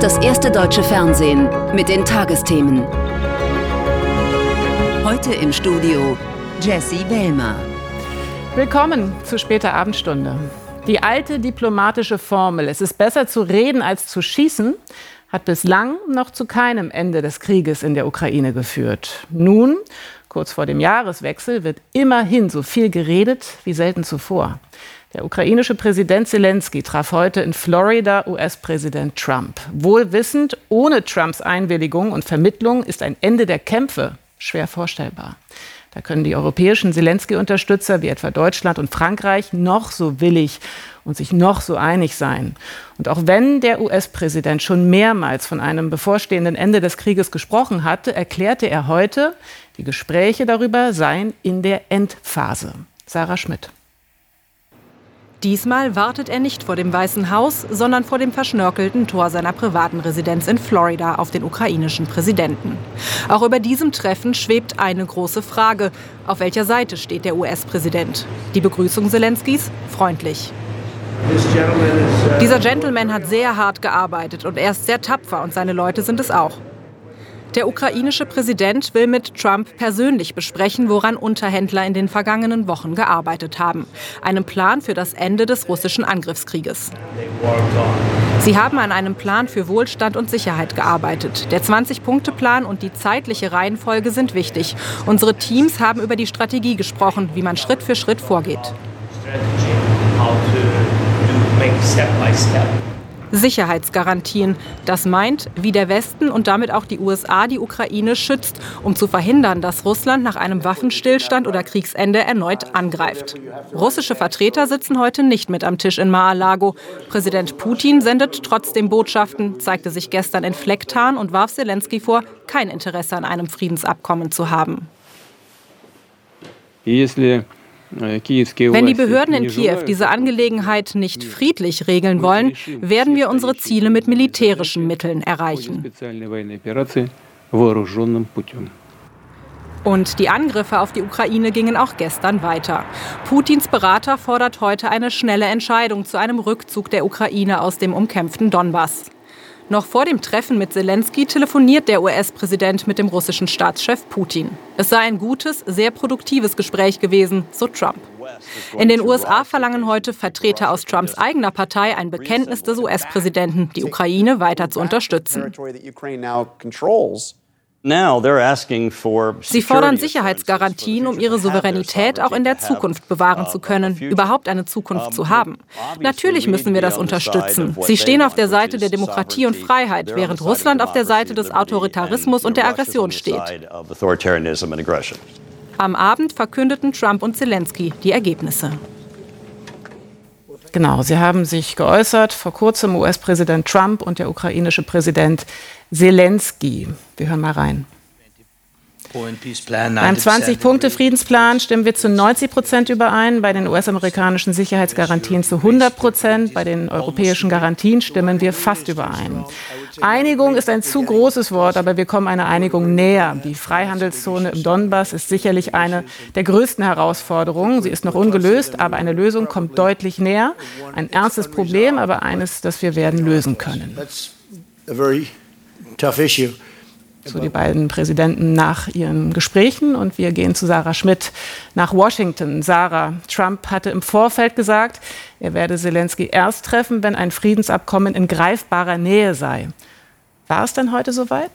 ist das erste deutsche Fernsehen mit den Tagesthemen. Heute im Studio Jessie Wellmer. Willkommen zu später Abendstunde. Die alte diplomatische Formel, es ist besser zu reden als zu schießen, hat bislang noch zu keinem Ende des Krieges in der Ukraine geführt. Nun, kurz vor dem Jahreswechsel, wird immerhin so viel geredet wie selten zuvor. Der ukrainische Präsident Zelensky traf heute in Florida US-Präsident Trump. Wohl wissend, ohne Trumps Einwilligung und Vermittlung ist ein Ende der Kämpfe schwer vorstellbar. Da können die europäischen Zelensky-Unterstützer wie etwa Deutschland und Frankreich noch so willig und sich noch so einig sein. Und auch wenn der US-Präsident schon mehrmals von einem bevorstehenden Ende des Krieges gesprochen hatte, erklärte er heute, die Gespräche darüber seien in der Endphase. Sarah Schmidt. Diesmal wartet er nicht vor dem Weißen Haus, sondern vor dem verschnörkelten Tor seiner privaten Residenz in Florida auf den ukrainischen Präsidenten. Auch über diesem Treffen schwebt eine große Frage. Auf welcher Seite steht der US-Präsident? Die Begrüßung Zelenskys? Freundlich. Dieser Gentleman hat sehr hart gearbeitet und er ist sehr tapfer und seine Leute sind es auch. Der ukrainische Präsident will mit Trump persönlich besprechen, woran Unterhändler in den vergangenen Wochen gearbeitet haben. Einem Plan für das Ende des russischen Angriffskrieges. Sie haben an einem Plan für Wohlstand und Sicherheit gearbeitet. Der 20-Punkte-Plan und die zeitliche Reihenfolge sind wichtig. Unsere Teams haben über die Strategie gesprochen, wie man Schritt für Schritt vorgeht. Sicherheitsgarantien. Das meint, wie der Westen und damit auch die USA die Ukraine schützt, um zu verhindern, dass Russland nach einem Waffenstillstand oder Kriegsende erneut angreift. Russische Vertreter sitzen heute nicht mit am Tisch in Mar-a-Lago. Präsident Putin sendet trotzdem Botschaften, zeigte sich gestern in Flecktarn und warf Zelensky vor, kein Interesse an einem Friedensabkommen zu haben. Wenn die Behörden in Kiew diese Angelegenheit nicht friedlich regeln wollen, werden wir unsere Ziele mit militärischen Mitteln erreichen. Und die Angriffe auf die Ukraine gingen auch gestern weiter. Putins Berater fordert heute eine schnelle Entscheidung zu einem Rückzug der Ukraine aus dem umkämpften Donbass. Noch vor dem Treffen mit Zelensky telefoniert der US-Präsident mit dem russischen Staatschef Putin. Es sei ein gutes, sehr produktives Gespräch gewesen, so Trump. In den USA verlangen heute Vertreter aus Trumps eigener Partei ein Bekenntnis des US-Präsidenten, die Ukraine weiter zu unterstützen. Sie fordern Sicherheitsgarantien, um ihre Souveränität auch in der Zukunft bewahren zu können, überhaupt eine Zukunft zu haben. Natürlich müssen wir das unterstützen. Sie stehen auf der Seite der Demokratie und Freiheit, während Russland auf der Seite des Autoritarismus und der Aggression steht. Am Abend verkündeten Trump und Zelensky die Ergebnisse. Genau, sie haben sich geäußert, vor kurzem US-Präsident Trump und der ukrainische Präsident Zelensky. Wir hören mal rein. Beim 20-Punkte-Friedensplan stimmen wir zu 90% überein, bei den US-amerikanischen Sicherheitsgarantien zu 100%, bei den europäischen Garantien stimmen wir fast überein. Einigung ist ein zu großes Wort, aber wir kommen einer Einigung näher. Die Freihandelszone im Donbass ist sicherlich eine der größten Herausforderungen. Sie ist noch ungelöst, aber eine Lösung kommt deutlich näher. Ein ernstes Problem, aber eines, das wir werden lösen können. So die beiden Präsidenten nach ihren Gesprächen. Und wir gehen zu Sarah Schmidt nach Washington. Sarah, Trump hatte im Vorfeld gesagt, er werde Zelensky erst treffen, wenn ein Friedensabkommen in greifbarer Nähe sei. War es denn heute soweit?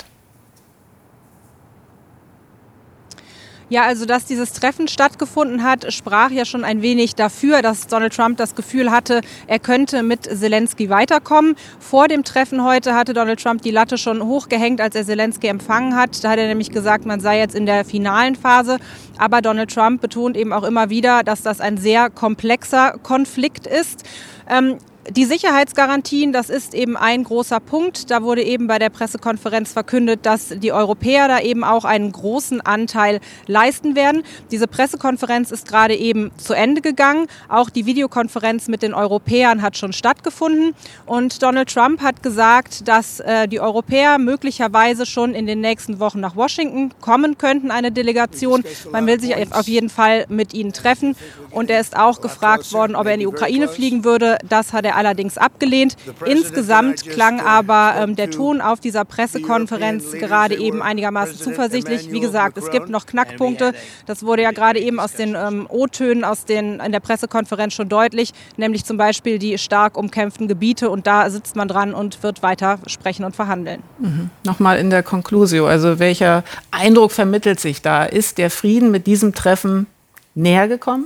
Ja, also dass dieses Treffen stattgefunden hat, sprach ja schon ein wenig dafür, dass Donald Trump das Gefühl hatte, er könnte mit Zelensky weiterkommen. Vor dem Treffen heute hatte Donald Trump die Latte schon hochgehängt, als er Zelensky empfangen hat. Da hat er nämlich gesagt, man sei jetzt in der finalen Phase. Aber Donald Trump betont eben auch immer wieder, dass das ein sehr komplexer Konflikt ist. Die Sicherheitsgarantien, das ist eben ein großer Punkt. Da wurde eben bei der Pressekonferenz verkündet, dass die Europäer da eben auch einen großen Anteil leisten werden. Diese Pressekonferenz ist gerade eben zu Ende gegangen. Auch die Videokonferenz mit den Europäern hat schon stattgefunden. Und Donald Trump hat gesagt, dass die Europäer möglicherweise schon in den nächsten Wochen nach Washington kommen könnten, eine Delegation. Man will sich auf jeden Fall mit ihnen treffen. Und er ist auch gefragt worden, ob er in die Ukraine fliegen würde. Das hat er allerdings abgelehnt. Insgesamt klang aber der Ton auf dieser Pressekonferenz gerade eben einigermaßen zuversichtlich. Wie gesagt, es gibt noch Knackpunkte. Das wurde ja gerade eben aus den O-Tönen in der Pressekonferenz schon deutlich, nämlich zum Beispiel die stark umkämpften Gebiete. Und da sitzt man dran und wird weiter sprechen und verhandeln. Nochmal in der Conclusio, also welcher Eindruck vermittelt sich da? Ist der Frieden mit diesem Treffen näher gekommen?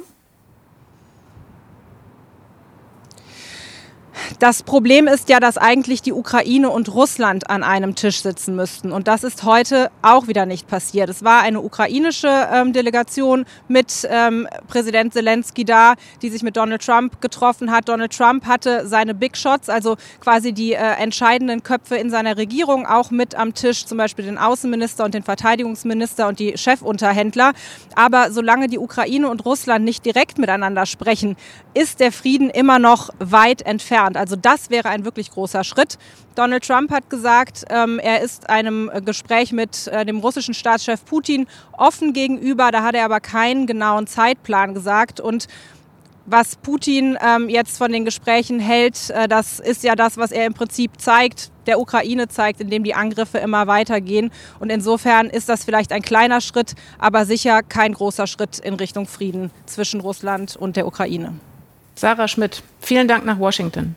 Das Problem ist ja, dass eigentlich die Ukraine und Russland an einem Tisch sitzen müssten. Und das ist heute auch wieder nicht passiert. Es war eine ukrainische Delegation mit Präsident Zelensky da, die sich mit Donald Trump getroffen hat. Donald Trump hatte seine Big Shots, also quasi die entscheidenden Köpfe in seiner Regierung, auch mit am Tisch, zum Beispiel den Außenminister und den Verteidigungsminister und die Chefunterhändler. Aber solange die Ukraine und Russland nicht direkt miteinander sprechen, ist der Frieden immer noch weit entfernt. Also das wäre ein wirklich großer Schritt. Donald Trump hat gesagt, er ist einem Gespräch mit dem russischen Staatschef Putin offen gegenüber. Da hat er aber keinen genauen Zeitplan gesagt. Und was Putin jetzt von den Gesprächen hält, das ist ja das, was er im Prinzip der Ukraine zeigt, indem die Angriffe immer weitergehen. Und insofern ist das vielleicht ein kleiner Schritt, aber sicher kein großer Schritt in Richtung Frieden zwischen Russland und der Ukraine. Sarah Schmidt, vielen Dank nach Washington.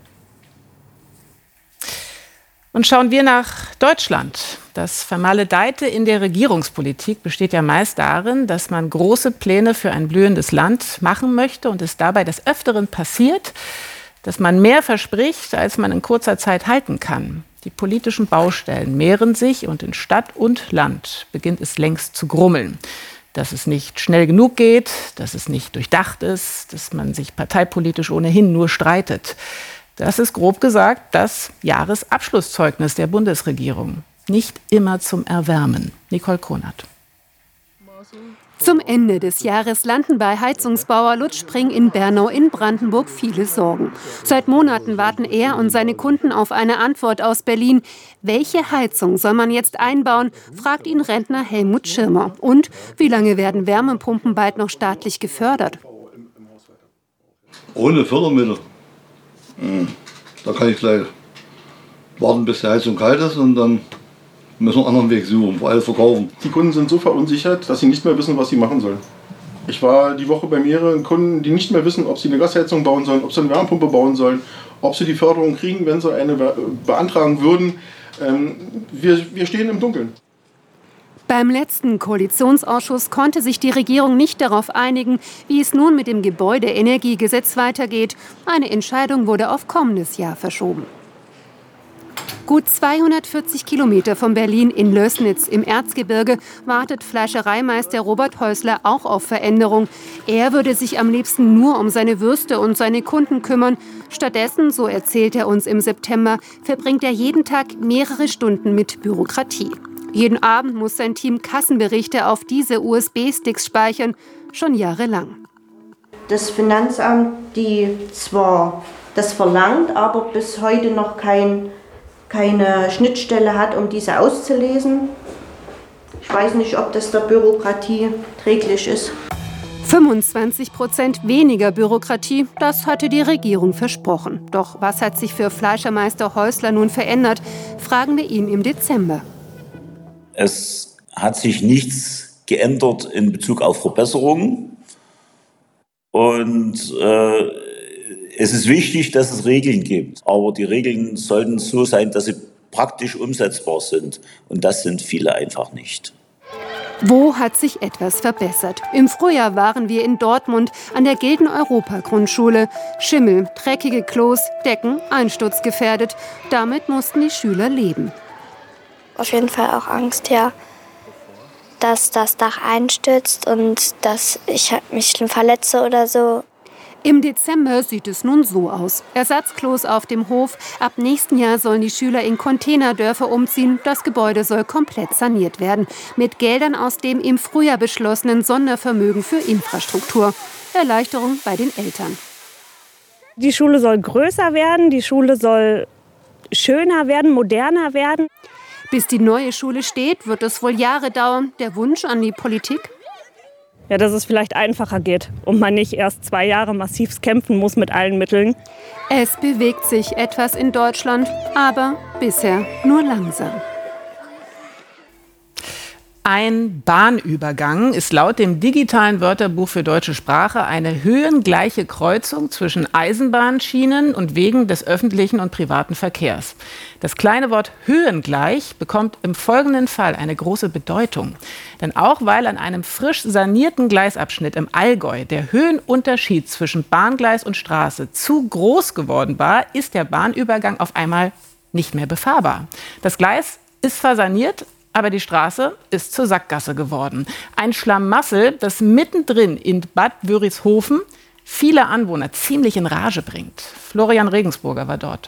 Und schauen wir nach Deutschland. Das Vermaledeite in der Regierungspolitik besteht ja meist darin, dass man große Pläne für ein blühendes Land machen möchte und es dabei des Öfteren passiert, dass man mehr verspricht, als man in kurzer Zeit halten kann. Die politischen Baustellen mehren sich und in Stadt und Land beginnt es längst zu grummeln. Dass es nicht schnell genug geht, dass es nicht durchdacht ist, dass man sich parteipolitisch ohnehin nur streitet. Das ist grob gesagt das Jahresabschlusszeugnis der Bundesregierung. Nicht immer zum Erwärmen. Nicole Konert. Zum Ende des Jahres landen bei Heizungsbauer Lutz Spring in Bernau in Brandenburg viele Sorgen. Seit Monaten warten er und seine Kunden auf eine Antwort aus Berlin. Welche Heizung soll man jetzt einbauen, fragt ihn Rentner Helmut Schirmer. Und wie lange werden Wärmepumpen bald noch staatlich gefördert? Ohne Fördermittel. Da kann ich gleich warten, bis die Heizung kalt ist und dann müssen wir einen anderen Weg suchen, vor allem verkaufen. Die Kunden sind so verunsichert, dass sie nicht mehr wissen, was sie machen sollen. Ich war die Woche bei mehreren Kunden, die nicht mehr wissen, ob sie eine Gasheizung bauen sollen, ob sie eine Wärmepumpe bauen sollen, ob sie die Förderung kriegen, wenn sie eine beantragen würden. Wir stehen im Dunkeln. Beim letzten Koalitionsausschuss konnte sich die Regierung nicht darauf einigen, wie es nun mit dem Gebäudeenergiegesetz weitergeht. Eine Entscheidung wurde auf kommendes Jahr verschoben. Gut 240 Kilometer von Berlin in Lößnitz im Erzgebirge wartet Fleischereimeister Robert Häusler auch auf Veränderung. Er würde sich am liebsten nur um seine Würste und seine Kunden kümmern. Stattdessen, so erzählt er uns im September, verbringt er jeden Tag mehrere Stunden mit Bürokratie. Jeden Abend muss sein Team Kassenberichte auf diese USB-Sticks speichern, schon jahrelang. Das Finanzamt, die zwar das verlangt, aber bis heute noch keine Schnittstelle hat, um diese auszulesen. Ich weiß nicht, ob das der Bürokratie träglich ist. 25% weniger Bürokratie, das hatte die Regierung versprochen. Doch was hat sich für Fleischermeister Häusler nun verändert, fragen wir ihn im Dezember. Es hat sich nichts geändert in Bezug auf Verbesserungen. Und es ist wichtig, dass es Regeln gibt. Aber die Regeln sollten so sein, dass sie praktisch umsetzbar sind. Und das sind viele einfach nicht. Wo hat sich etwas verbessert? Im Frühjahr waren wir in Dortmund an der Gilden-Europa-Grundschule. Schimmel, dreckige Klos, Decken, einsturzgefährdet. Damit mussten die Schüler leben. Auf jeden Fall auch Angst, ja, dass das Dach einstürzt und dass ich mich schlimm verletze oder so. Im Dezember sieht es nun so aus. Ersatzklos auf dem Hof. Ab nächsten Jahr sollen die Schüler in Containerdörfer umziehen. Das Gebäude soll komplett saniert werden. Mit Geldern aus dem im Frühjahr beschlossenen Sondervermögen für Infrastruktur. Erleichterung bei den Eltern. Die Schule soll größer werden, die Schule soll schöner werden, moderner werden. Bis die neue Schule steht, wird es wohl Jahre dauern. Der Wunsch an die Politik? Ja, dass es vielleicht einfacher geht und man nicht erst 2 Jahre massiv kämpfen muss mit allen Mitteln. Es bewegt sich etwas in Deutschland, aber bisher nur langsam. Ein Bahnübergang ist laut dem digitalen Wörterbuch für deutsche Sprache eine höhengleiche Kreuzung zwischen Eisenbahnschienen und Wegen des öffentlichen und privaten Verkehrs. Das kleine Wort höhengleich bekommt im folgenden Fall eine große Bedeutung. Denn auch weil an einem frisch sanierten Gleisabschnitt im Allgäu der Höhenunterschied zwischen Bahngleis und Straße zu groß geworden war, ist der Bahnübergang auf einmal nicht mehr befahrbar. Das Gleis ist zwar saniert, aber die Straße ist zur Sackgasse geworden. Ein Schlamassel, das mittendrin in Bad Wörishofen viele Anwohner ziemlich in Rage bringt. Florian Regensburger war dort.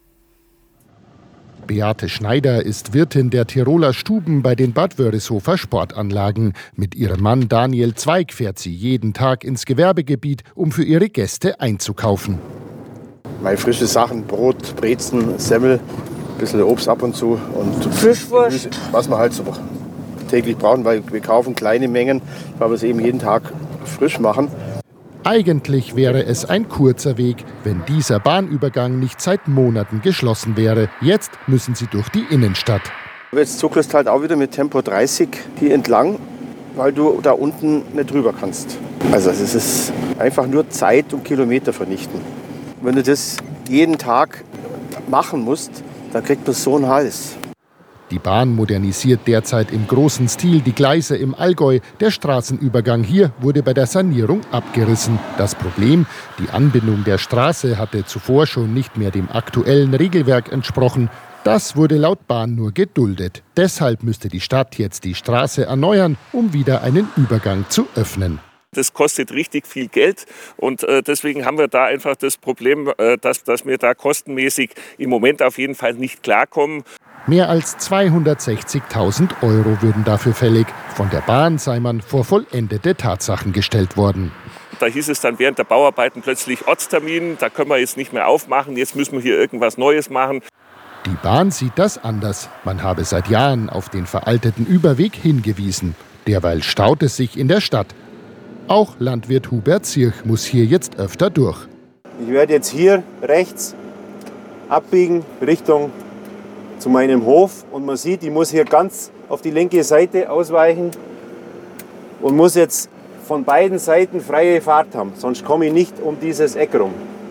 Beate Schneider ist Wirtin der Tiroler Stuben bei den Bad Wörishofer Sportanlagen. Mit ihrem Mann Daniel Zweig fährt sie jeden Tag ins Gewerbegebiet, um für ihre Gäste einzukaufen. Meine frische Sachen, Brot, Brezen, Semmel, ein bisschen Obst ab und zu und Fischwurst, was wir halt so täglich brauchen, weil wir kaufen kleine Mengen, weil wir es eben jeden Tag frisch machen. Eigentlich wäre es ein kurzer Weg, wenn dieser Bahnübergang nicht seit Monaten geschlossen wäre. Jetzt müssen sie durch die Innenstadt. Jetzt zuckelst halt auch wieder mit Tempo 30 hier entlang, weil du da unten nicht rüber kannst. Also es ist einfach nur Zeit und Kilometer vernichten. Wenn du das jeden Tag machen musst, dann kriegt man so einen Hals. Die Bahn modernisiert derzeit im großen Stil die Gleise im Allgäu. Der Straßenübergang hier wurde bei der Sanierung abgerissen. Das Problem, die Anbindung der Straße hatte zuvor schon nicht mehr dem aktuellen Regelwerk entsprochen. Das wurde laut Bahn nur geduldet. Deshalb müsste die Stadt jetzt die Straße erneuern, um wieder einen Übergang zu öffnen. Das kostet richtig viel Geld und deswegen haben wir da einfach das Problem, dass wir da kostenmäßig im Moment auf jeden Fall nicht klarkommen. Mehr als 260.000 € würden dafür fällig. Von der Bahn sei man vor vollendete Tatsachen gestellt worden. Da hieß es dann während der Bauarbeiten plötzlich Ortstermin, da können wir jetzt nicht mehr aufmachen, jetzt müssen wir hier irgendwas Neues machen. Die Bahn sieht das anders. Man habe seit Jahren auf den veralteten Überweg hingewiesen. Derweil staut es sich in der Stadt. Auch Landwirt Hubert Zirch muss hier jetzt öfter durch. Ich werde jetzt hier rechts abbiegen Richtung zu meinem Hof und man sieht, ich muss hier ganz auf die linke Seite ausweichen und muss jetzt von beiden Seiten freie Fahrt haben, sonst komme ich nicht um dieses Eck rum.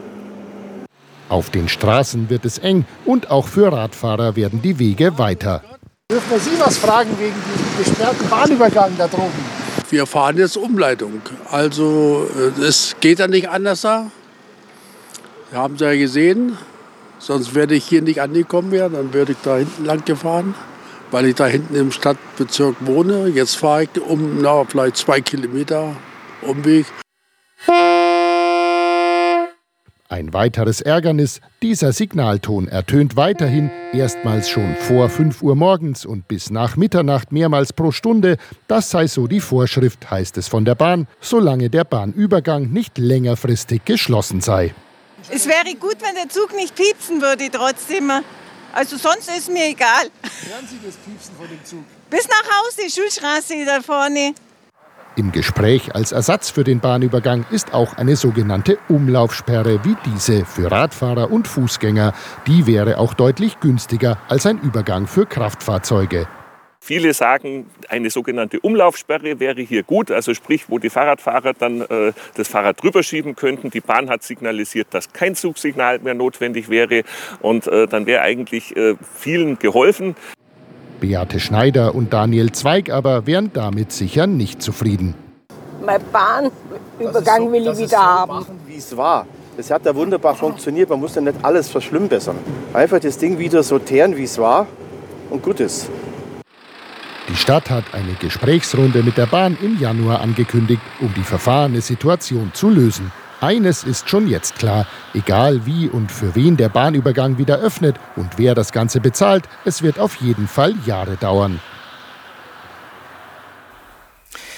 Auf den Straßen wird es eng und auch für Radfahrer werden die Wege weiter. Dürfen wir Sie was fragen wegen diesem gesperrten Bahnübergang da droben? Wir fahren jetzt Umleitung, also es geht ja nicht anders da. Wir haben es ja gesehen. Sonst werde ich hier nicht angekommen werden, dann werde ich da hinten lang gefahren, weil ich da hinten im Stadtbezirk wohne. Jetzt fahre ich vielleicht 2 Kilometer Umweg. Ein weiteres Ärgernis, dieser Signalton ertönt weiterhin, erstmals schon vor 5 Uhr morgens und bis nach Mitternacht mehrmals pro Stunde. Das sei so die Vorschrift, heißt es von der Bahn, solange der Bahnübergang nicht längerfristig geschlossen sei. Es wäre gut, wenn der Zug nicht piepsen würde trotzdem. Also sonst ist mir egal. Hören Sie das Piepsen von dem Zug? Bis nach Hause, die Schulstraße da vorne. Im Gespräch als Ersatz für den Bahnübergang ist auch eine sogenannte Umlaufsperre wie diese für Radfahrer und Fußgänger. Die wäre auch deutlich günstiger als ein Übergang für Kraftfahrzeuge. Viele sagen, eine sogenannte Umlaufsperre wäre hier gut, also sprich, wo die Fahrradfahrer dann das Fahrrad drüber schieben könnten. Die Bahn hat signalisiert, dass kein Zugsignal mehr notwendig wäre und dann wäre eigentlich vielen geholfen. Beate Schneider und Daniel Zweig aber wären damit sicher nicht zufrieden. Mein Bahnübergang will ich wieder haben. Wie es war. Das hat ja wunderbar funktioniert. Man muss ja nicht alles verschlimmbessern. Einfach das Ding wieder sortieren, wie es war und gut ist. Die Stadt hat eine Gesprächsrunde mit der Bahn im Januar angekündigt, um die verfahrene Situation zu lösen. Eines ist schon jetzt klar, egal wie und für wen der Bahnübergang wieder öffnet und wer das Ganze bezahlt, es wird auf jeden Fall Jahre dauern.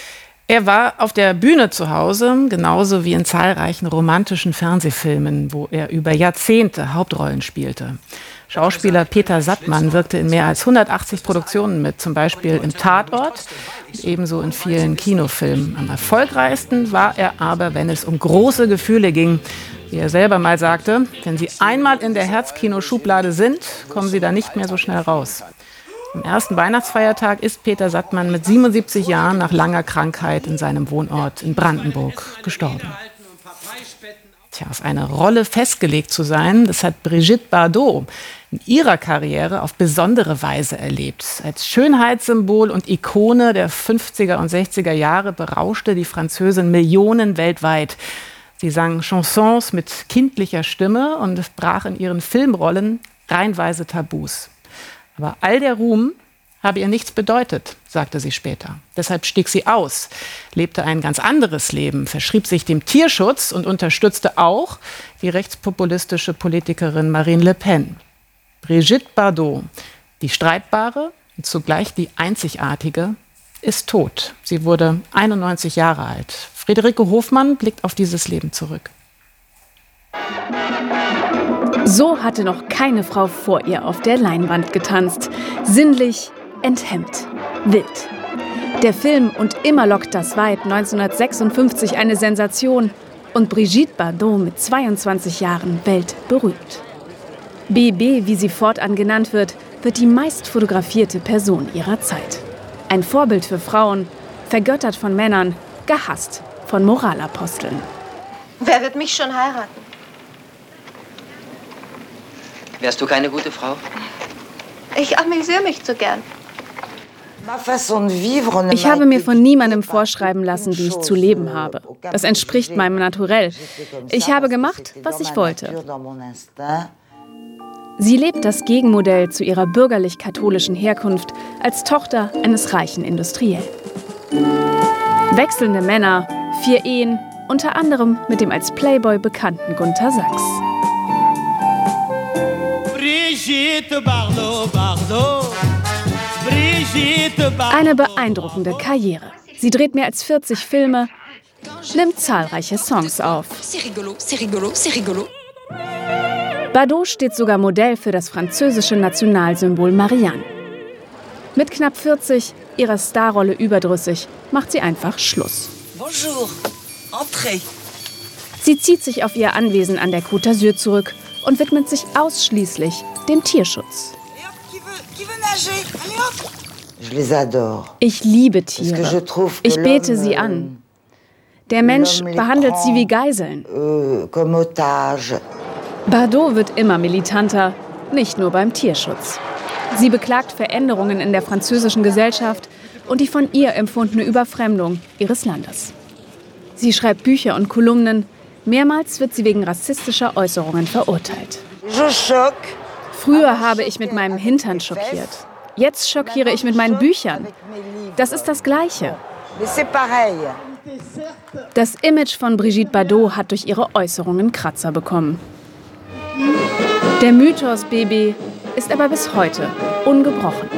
Er war auf der Bühne zu Hause, genauso wie in zahlreichen romantischen Fernsehfilmen, wo er über Jahrzehnte Hauptrollen spielte. Schauspieler Peter Sattmann wirkte in mehr als 180 Produktionen mit, zum Beispiel im Tatort, ebenso in vielen Kinofilmen. Am erfolgreichsten war er aber, wenn es um große Gefühle ging. Wie er selber mal sagte, wenn Sie einmal in der Herzkino-Schublade sind, kommen Sie da nicht mehr so schnell raus. Am ersten Weihnachtsfeiertag ist Peter Sattmann mit 77 Jahren nach langer Krankheit in seinem Wohnort in Brandenburg gestorben. Tja, auf eine Rolle festgelegt zu sein, das hat Brigitte Bardot in ihrer Karriere auf besondere Weise erlebt. Als Schönheitssymbol und Ikone der 50er und 60er Jahre berauschte die Französin Millionen weltweit. Sie sang Chansons mit kindlicher Stimme und brach in ihren Filmrollen reihenweise Tabus. Aber all der Ruhm habe ihr nichts bedeutet, sagte sie später. Deshalb stieg sie aus, lebte ein ganz anderes Leben, verschrieb sich dem Tierschutz und unterstützte auch die rechtspopulistische Politikerin Marine Le Pen. Brigitte Bardot, die streitbare und zugleich die einzigartige, ist tot. Sie wurde 91 Jahre alt. Friederike Hofmann blickt auf dieses Leben zurück. So hatte noch keine Frau vor ihr auf der Leinwand getanzt. Sinnlich, enthemmt, wild. Der Film Und immer lockt das Weib 1956 eine Sensation und Brigitte Bardot mit 22 Jahren weltberühmt. BB, wie sie fortan genannt wird die meist fotografierte Person ihrer Zeit. Ein Vorbild für Frauen, vergöttert von Männern, gehasst von Moralaposteln. Wer wird mich schon heiraten? Wärst du keine gute Frau? Ich amüsiere mich zu gern. Ich habe mir von niemandem vorschreiben lassen, wie ich zu leben habe. Das entspricht meinem Naturell. Ich habe gemacht, was ich wollte. Sie lebt das Gegenmodell zu ihrer bürgerlich-katholischen Herkunft als Tochter eines reichen Industriellen. Wechselnde Männer, 4 Ehen, unter anderem mit dem als Playboy bekannten Gunter Sachs. Brigitte Bardot, Bardot. Brigitte Bardot. Eine beeindruckende Karriere. Sie dreht mehr als 40 Filme, nimmt zahlreiche Songs auf. Bardot steht sogar Modell für das französische Nationalsymbol Marianne. Mit knapp 40, ihrer Starrolle überdrüssig, macht sie einfach Schluss. Bonjour, entrez. Sie zieht sich auf ihr Anwesen an der Côte d'Azur zurück und widmet sich ausschließlich dem Tierschutz. Ich liebe Tiere. Ich bete sie an. Der Mensch behandelt sie wie Geiseln. Bardot wird immer militanter, nicht nur beim Tierschutz. Sie beklagt Veränderungen in der französischen Gesellschaft und die von ihr empfundene Überfremdung ihres Landes. Sie schreibt Bücher und Kolumnen. Mehrmals wird sie wegen rassistischer Äußerungen verurteilt. Früher habe ich mit meinem Hintern schockiert. Jetzt schockiere ich mit meinen Büchern. Das ist das Gleiche. Das Image von Brigitte Bardot hat durch ihre Äußerungen Kratzer bekommen. Der Mythos BB ist aber bis heute ungebrochen.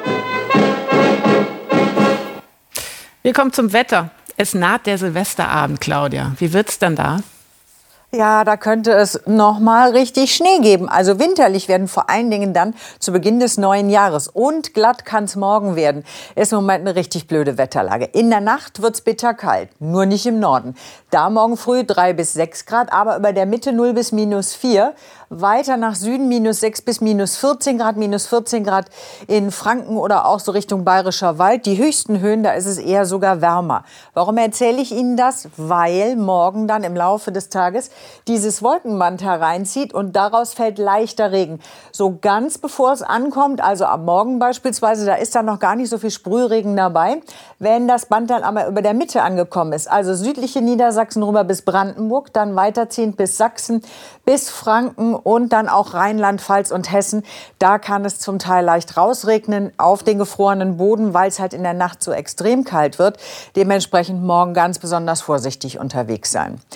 Wir kommen zum Wetter. Es naht der Silvesterabend, Claudia. Wie wird's denn da? Ja, da könnte es noch mal richtig Schnee geben. Also winterlich werden vor allen Dingen dann zu Beginn des neuen Jahres. Und glatt kann es morgen werden. Ist im Moment eine richtig blöde Wetterlage. In der Nacht wird es bitterkalt, nur nicht im Norden. Da morgen früh 3 bis 6 Grad, aber über der Mitte 0 bis -4. Weiter nach Süden -6 bis -14 Grad, -14 Grad in Franken oder auch so Richtung Bayerischer Wald. Die höchsten Höhen, da ist es eher sogar wärmer. Warum erzähle ich Ihnen das? Weil morgen dann im Laufe des Tages dieses Wolkenband hereinzieht und daraus fällt leichter Regen. So ganz bevor es ankommt, also am Morgen beispielsweise, da ist dann noch gar nicht so viel Sprühregen dabei. Wenn das Band dann aber über der Mitte angekommen ist, also südliche Niedersachsen rüber bis Brandenburg, dann weiterziehend bis Sachsen, bis Franken und dann auch Rheinland-Pfalz und Hessen, da kann es zum Teil leicht rausregnen auf den gefrorenen Boden, weil es halt in der Nacht so extrem kalt wird. Dementsprechend morgen ganz besonders vorsichtig unterwegs sein.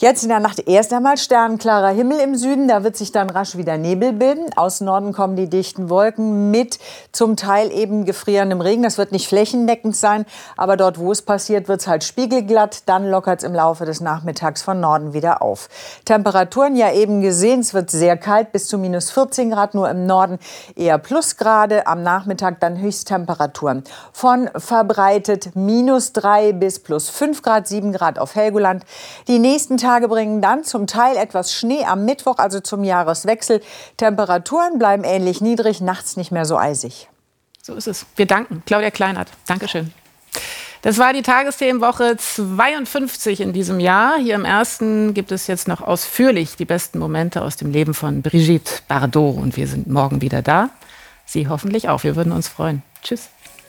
Jetzt in der Nacht erst einmal sternklarer Himmel im Süden. Da wird sich dann rasch wieder Nebel bilden. Aus Norden kommen die dichten Wolken mit zum Teil eben gefrierendem Regen. Das wird nicht flächendeckend sein, aber dort, wo es passiert, wird es halt spiegelglatt. Dann lockert es im Laufe des Nachmittags von Norden wieder auf. Temperaturen ja eben gesehen, es wird sehr kalt, bis zu minus 14 Grad. Nur im Norden eher Plusgrade. Am Nachmittag dann Höchsttemperaturen von verbreitet minus 3 bis plus 5 Grad, 7 Grad auf Helgoland. Die nächsten Tage bringen dann zum Teil etwas Schnee am Mittwoch, also zum Jahreswechsel. Temperaturen bleiben ähnlich niedrig, nachts nicht mehr so eisig. So ist es. Wir danken. Claudia Kleinert. Dankeschön. Das war die Tagesthemenwoche 52 in diesem Jahr. Hier im Ersten gibt es jetzt noch ausführlich die besten Momente aus dem Leben von Brigitte Bardot. Und wir sind morgen wieder da. Sie hoffentlich auch. Wir würden uns freuen. Tschüss.